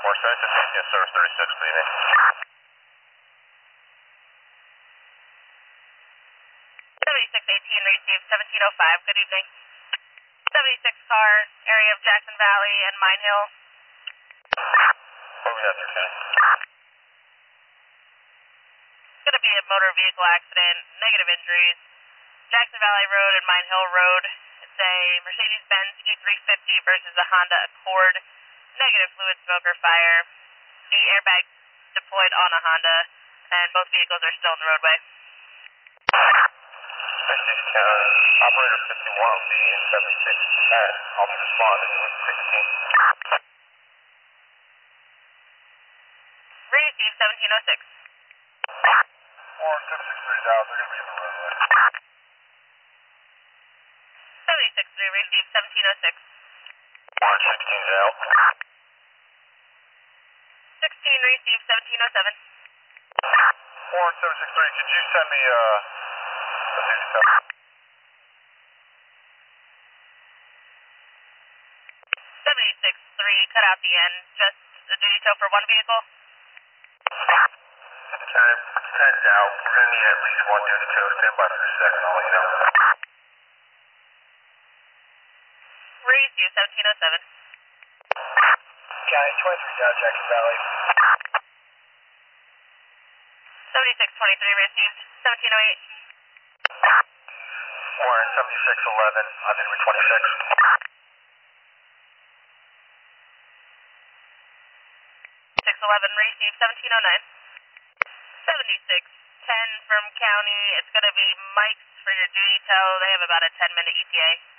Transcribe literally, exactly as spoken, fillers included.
Four seven six, yes, service thirty-six, good evening. seventy-six eighteen, received seventeen oh five, good evening. seventy-six car, area of Jackson Valley and Mine Hill. What we got there, Ken? It's going to be a motor vehicle accident, negative injuries. Jackson Valley Road and Mine Hill Road. It's a Mercedes-Benz E three fifty versus a Honda Accord. Negative fluid smoker fire. The airbag deployed on a Honda, and both vehicles are still in the roadway. seventy-six, uh, operator fifty-one will be in seventy-six ten. I'll be responding with sixteen. Received seventeen oh six. Four seven six three out, they're going to be in the roadway. seventy-six three, received seventeen oh six. One sixteen's out. sixteen, received seventeen oh seven. Four seven six three, could you send me, uh, the duty tower? seventy-six three, cut out the end, just a duty tow for one vehicle. ten, ten's out. We're going to need at least one duty tow. Stand by for a second, I'll let you know. Received seventeen oh seven. County twenty-three down Jackson Valley. seventy-six twenty-three, received seventeen oh eight. Warren seventy-six eleven, on number twenty-six. six eleven, received seventeen oh nine. seventy-six ten from county. It's going to be Mike's for your duty tow. They have about a ten minute E T A.